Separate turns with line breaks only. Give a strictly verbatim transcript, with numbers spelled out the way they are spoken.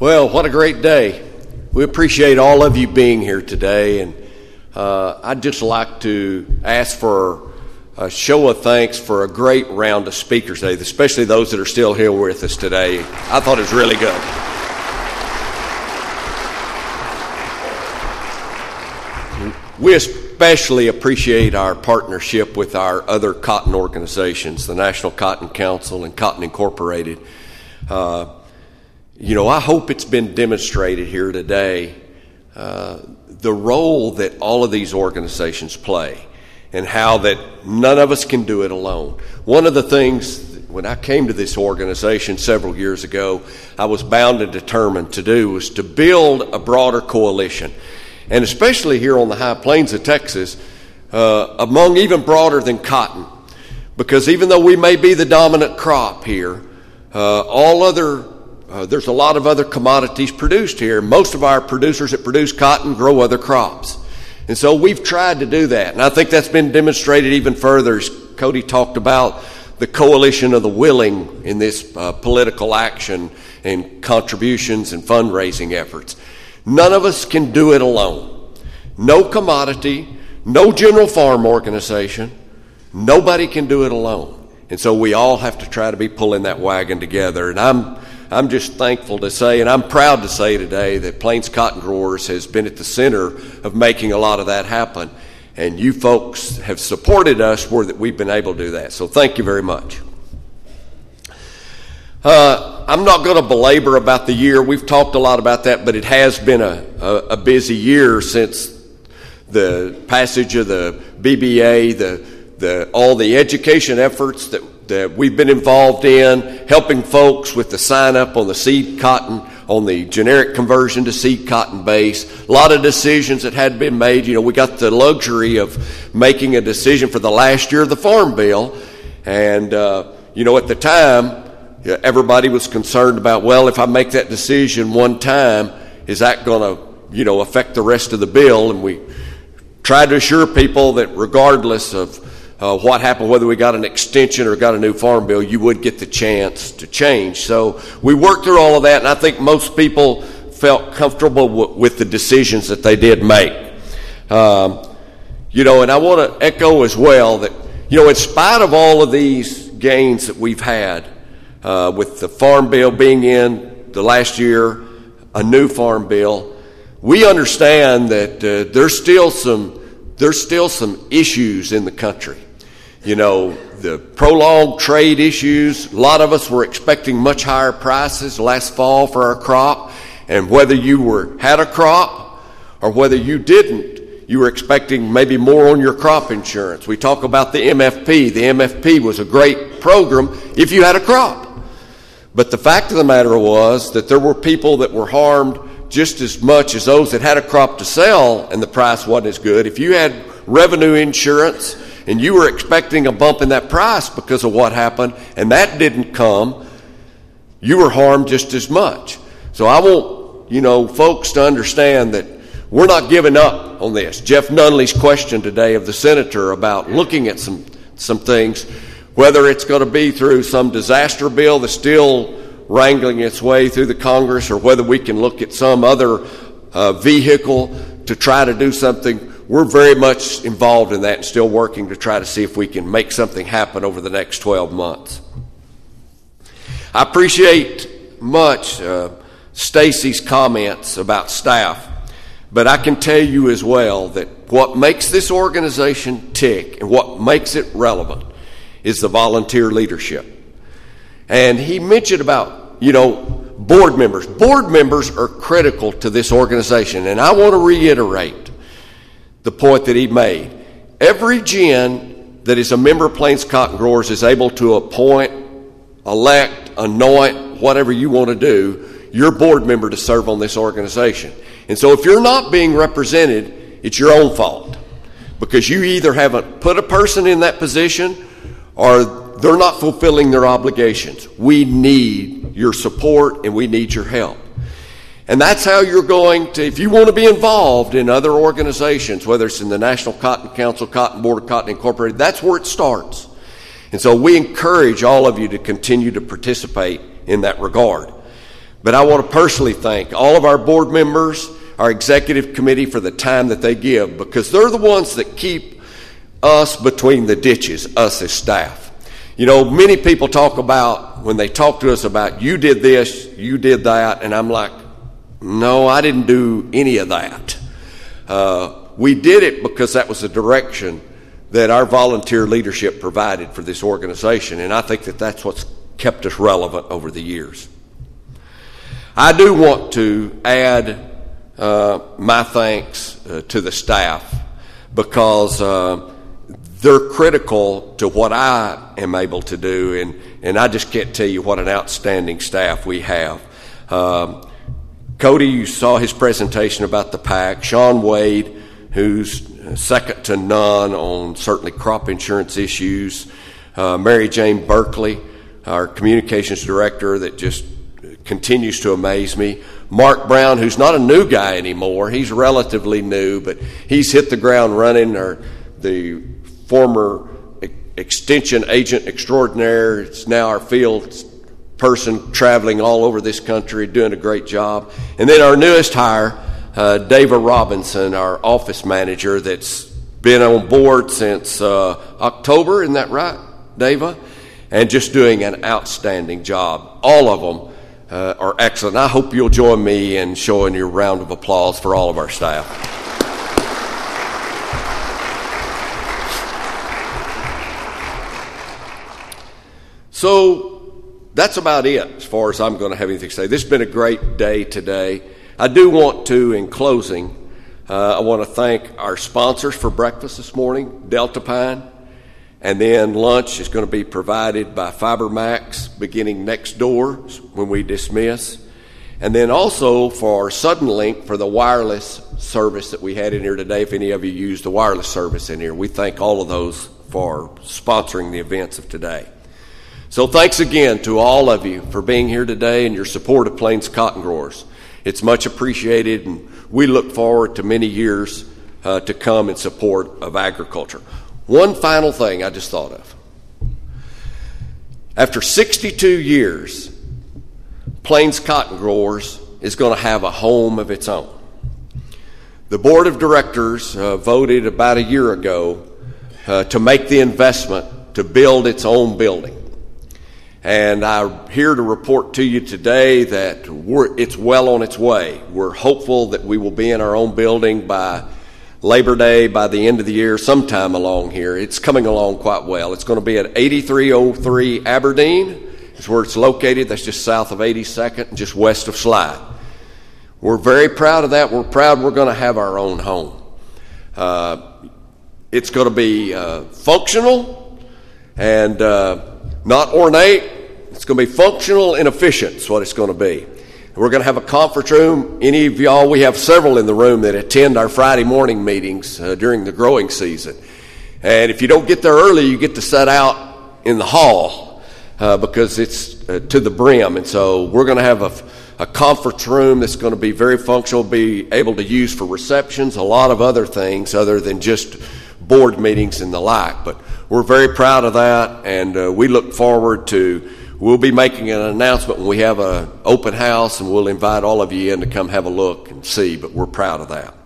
Well, what a great day. We appreciate all of you being here today, and uh, I'd just like to ask for a show of thanks for a great round of speakers today, especially those that are still here with us today. I thought it was really good. We especially appreciate our partnership with our other cotton organizations, the National Cotton Council and Cotton Incorporated. Uh, You know, I hope it's been demonstrated here today uh, the role that all of these organizations play and how that none of us can do it alone. One of the things, when I came to this organization several years ago, I was bound and determined to do was to build a broader coalition. And especially here on the high plains of Texas, uh, among even broader than cotton. Because even though we may be the dominant crop here, uh, all other Uh, there's a lot of other commodities produced here. Most of our producers that produce cotton grow other crops. And so we've tried to do that. And I think that's been demonstrated even further as Cody talked about the coalition of the willing in this uh, political action and contributions and fundraising efforts. None of us can do it alone. No commodity, no general farm organization, nobody can do it alone. And so we all have to try to be pulling that wagon together. And I'm I'm just thankful to say, and I'm proud to say today, that Plains Cotton Growers has been at the center of making a lot of that happen. And you folks have supported us where that we've been able to do that. So thank you very much. Uh, I'm not going to belabor about the year. We've talked a lot about that, but it has been a, a, a busy year since the passage of the B B A, the, the all the education efforts that that we've been involved in, helping folks with the sign up on the seed cotton, on the generic conversion to seed cotton base. A lot of decisions that had been made. You know, we got the luxury of making a decision for the last year of the Farm Bill. And, uh, you know, at the time, everybody was concerned about, well, if I make that decision one time, is that going to, you know, affect the rest of the bill? And we tried to assure people that regardless of Uh, what happened, whether we got an extension or got a new farm bill, you would get the chance to change. So we worked through all of that, and I think most people felt comfortable w- with the decisions that they did make. Um, you know, and I want to echo as well that, you know, in spite of all of these gains that we've had uh, with the farm bill being in the last year, a new farm bill, we understand that uh, there's still some there's still some issues in the country. You know, the prolonged trade issues. A lot of us were expecting much higher prices last fall for our crop. And whether you were had a crop or whether you didn't, you were expecting maybe more on your crop insurance. We talk about the M F P. The M F P was a great program if you had a crop. But the fact of the matter was that there were people that were harmed just as much as those that had a crop to sell and the price wasn't as good. If you had revenue insurance and you were expecting a bump in that price because of what happened and that didn't come, you were harmed just as much. So I want, you know, folks to understand that we're not giving up on this. Jeff Nunley's question today of the senator about looking at some, some things, whether it's going to be through some disaster bill that's still wrangling its way through the Congress, or whether we can look at some other uh, vehicle to try to do something. We're very much involved in that and still working to try to see if we can make something happen over the next twelve months. I appreciate much uh, Stacy's comments about staff, but I can tell you as well that what makes this organization tick and what makes it relevant is the volunteer leadership. And he mentioned about, you know, board members. Board members are critical to this organization. And I want to reiterate the point that he made. Every gen that is a member of Plains Cotton Growers is able to appoint, elect, anoint, whatever you want to do, your board member to serve on this organization. And so if you're not being represented, it's your own fault. Because you either haven't put a person in that position or they're not fulfilling their obligations. We need your support and we need your help. And that's how you're going to, if you want to be involved in other organizations, whether it's in the National Cotton Council, Cotton Board, or Cotton Incorporated, that's where it starts. And so we encourage all of you to continue to participate in that regard. But I want to personally thank all of our board members, our executive committee for the time that they give, because they're the ones that keep us between the ditches, us as staff. You know, many people talk about, when they talk to us about, you did this, you did that, and I'm like, no, I didn't do any of that. Uh, we did it because that was the direction that our volunteer leadership provided for this organization, and I think that that's what's kept us relevant over the years. I do want to add uh, my thanks uh, to the staff, because uh, they're critical to what I am able to do, and, and I just can't tell you what an outstanding staff we have. Um, Cody, you saw his presentation about the PAC. Sean Wade, who's second to none on certainly crop insurance issues. Uh, Mary Jane Berkeley, our communications director, that just continues to amaze me. Mark Brown, who's not a new guy anymore. He's relatively new, but he's hit the ground running. Or the former extension agent extraordinaire. It's now our field person traveling all over this country, doing a great job. And then our newest hire, uh, Dava Robinson, our office manager, that's been on board since uh, October. Isn't that right, Dava? And just doing an outstanding job. All of them uh, are excellent. I hope you'll join me in showing you a round of applause for all of our staff. So that's about it as far as I'm going to have anything to say. This has been a great day today. I do want to, in closing, uh, I want to thank our sponsors for breakfast this morning, Delta Pine, and then lunch is going to be provided by FiberMax beginning next door when we dismiss. And then also for Suddenlink for the wireless service that we had in here today. If any of you used the wireless service in here, we thank all of those for sponsoring the events of today. So thanks again to all of you for being here today and your support of Plains Cotton Growers. It's much appreciated, and we look forward to many years uh, to come in support of agriculture. One final thing I just thought of. After sixty-two years, Plains Cotton Growers is going to have a home of its own. The board of directors uh, voted about a year ago uh, to make the investment to build its own building. And I'm here to report to you today that we're, it's well on its way. We're hopeful that we will be in our own building by Labor Day, by the end of the year, sometime along here. It's coming along quite well. It's going to be at eighty-three oh three Aberdeen. It's where it's located. That's just south of eighty-second and just west of Slide. We're very proud of that. We're proud we're going to have our own home. Uh, it's going to be uh, functional and uh, not ornate. It's going to be functional and efficient is what it's going to be. We're going to have a conference room. Any of y'all, we have several in the room that attend our Friday morning meetings uh, during the growing season. And if you don't get there early, you get to sit out in the hall uh, because it's uh, to the brim. And so we're going to have a, a conference room that's going to be very functional, be able to use for receptions, a lot of other things other than just board meetings and the like. But we're very proud of that, and uh, we look forward to, we'll be making an announcement when we have an open house, and we'll invite all of you in to come have a look and see, but we're proud of that.